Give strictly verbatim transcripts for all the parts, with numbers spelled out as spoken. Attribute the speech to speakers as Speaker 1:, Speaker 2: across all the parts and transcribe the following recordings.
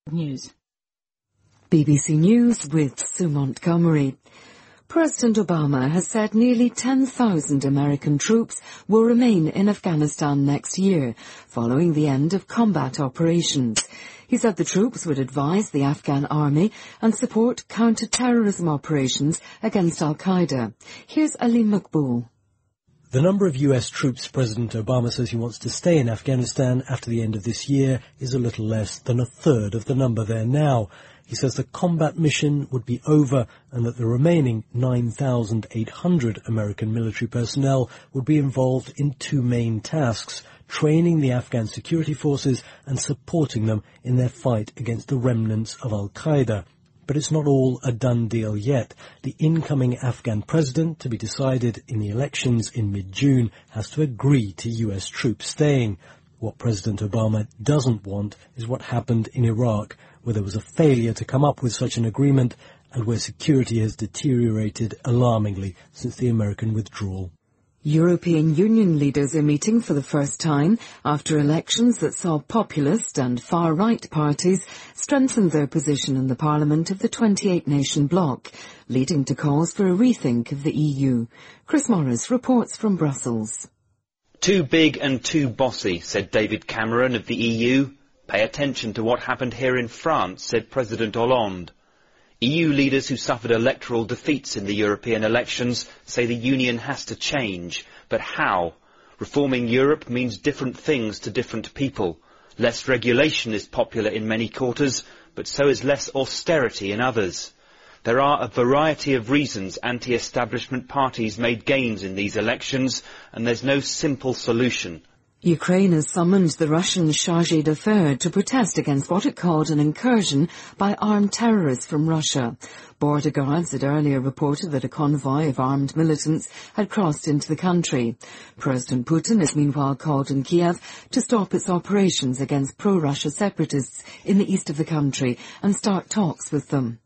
Speaker 1: News.
Speaker 2: B B C News with Sue Montgomery. President Obama has said nearly ten thousand American troops will remain in Afghanistan next year, following the end of combat operations. He said the troops would advise the Afghan army and support counter-terrorism operations against al-Qaeda. Here's Ali Maqbool.
Speaker 3: The number of U S troops President Obama says he wants to stay in Afghanistan after the end of this year is a little less than a third of the number there now. He says the combat mission would be over and that the remaining nine thousand eight hundred American military personnel would be involved in two main tasks: training the Afghan security forces and supporting them in their fight against the remnants of al-Qaeda. But it's not all a done deal yet. The incoming Afghan president, to be decided in the elections in mid-June, has to agree to U S troops staying. What President Obama doesn't want is what happened in Iraq, where there was a failure to come up with such an agreement and where security has deteriorated alarmingly since the American withdrawal.
Speaker 2: European Union leaders are meeting for the first time after elections that saw populist and far-right parties strengthen their position in the parliament of the twenty-eight nation bloc, leading to calls for a rethink of the E U. Chris Morris reports from Brussels.
Speaker 4: Too big and too bossy, said David Cameron of the E U. Pay attention to what happened here in France, said President Hollande. E U leaders who suffered electoral defeats in the European elections say the Union has to change. But how? Reforming Europe means different things to different people. Less regulation is popular in many quarters, but so is less austerity in others. There are a variety of reasons anti-establishment parties made gains in these elections, and there's no simple solution.
Speaker 2: Ukraine has summoned the Russian chargé d'affaires to protest against what it called an incursion by armed terrorists from Russia. Border guards had earlier reported that a convoy of armed militants had crossed into the country. President Putin has meanwhile called on Kiev to stop its operations against pro-Russia separatists in the east of the country and start talks with them.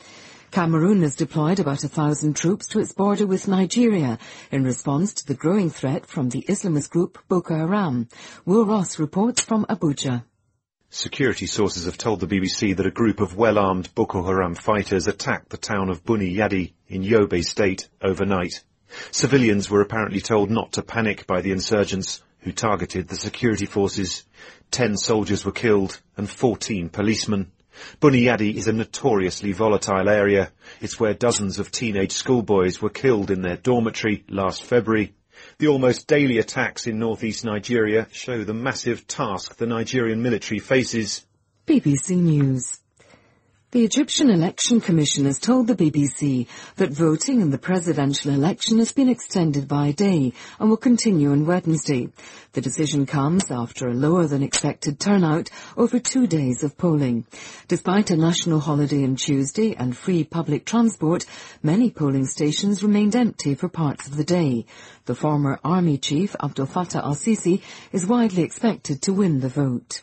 Speaker 2: Cameroon has deployed about a thousand troops to its border with Nigeria in response to the growing threat from the Islamist group Boko Haram. Will Ross reports from Abuja.
Speaker 5: Security sources have told the B B C that a group of well-armed Boko Haram fighters attacked the town of Buni Yadi in Yobe State overnight. Civilians were apparently told not to panic by the insurgents, who targeted the security forces. Ten soldiers were killed and fourteen policemen. Buni Yadi is a notoriously volatile area. It's where dozens of teenage schoolboys were killed in their dormitory last February. The almost daily attacks in northeast Nigeria show the massive task the Nigerian military faces.
Speaker 2: B B C News. The Egyptian Election Commission has told the B B C that voting in the presidential election has been extended by a day and will continue on Wednesday. The decision comes after a lower than expected turnout over two days of polling. Despite a national holiday on Tuesday and free public transport, many polling stations remained empty for parts of the day. The former army chief, Abdel Fattah al-Sisi, is widely expected to win the vote.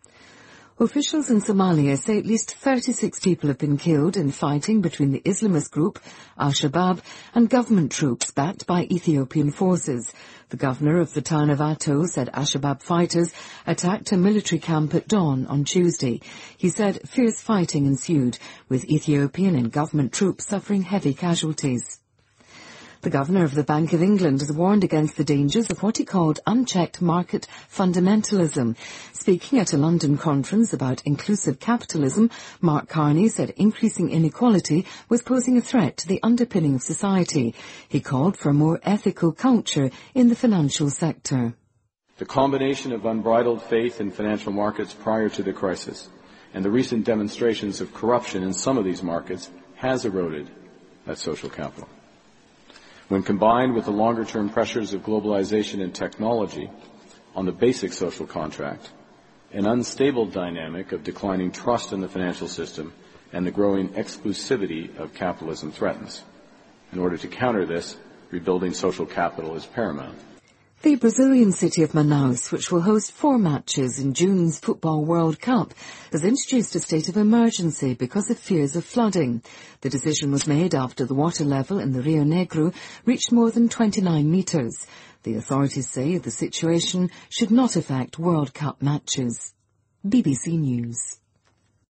Speaker 2: Officials in Somalia say at least thirty-six people have been killed in fighting between the Islamist group, Al-Shabaab, and government troops backed by Ethiopian forces. The governor of the town of Ato said Al-Shabaab fighters attacked a military camp at dawn on Tuesday. He said fierce fighting ensued, with Ethiopian and government troops suffering heavy casualties. The Governor of the Bank of England has warned against the dangers of what he called unchecked market fundamentalism. Speaking at a London conference about inclusive capitalism, Mark Carney said increasing inequality was posing a threat to the underpinning of society. He called for a more ethical culture in the financial sector.
Speaker 6: The combination of unbridled faith in financial markets prior to the crisis and the recent demonstrations of corruption in some of these markets has eroded that social capital. When combined with the longer-term pressures of globalization and technology on the basic social contract, an unstable dynamic of declining trust in the financial system and the growing exclusivity of capitalism threatens. In order to counter this, rebuilding social capital is paramount.
Speaker 2: The Brazilian city of Manaus, which will host four matches in June's Football World Cup, has introduced a state of emergency because of fears of flooding. The decision was made after the water level in the Rio Negro reached more than twenty-nine metres. The authorities say the situation should not affect World Cup matches. B B C News.